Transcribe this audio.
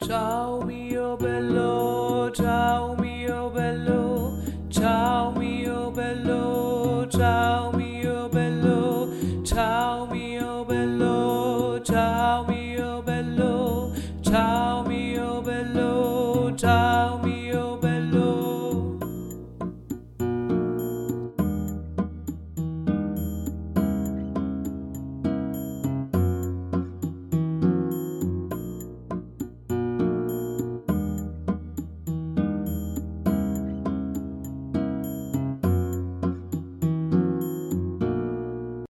Ciao mio bello, ciao mio bello, ciao mio bello, ciao mio bello, ciao mio bello, ciao mio bello, ciao mio bello, ciao mio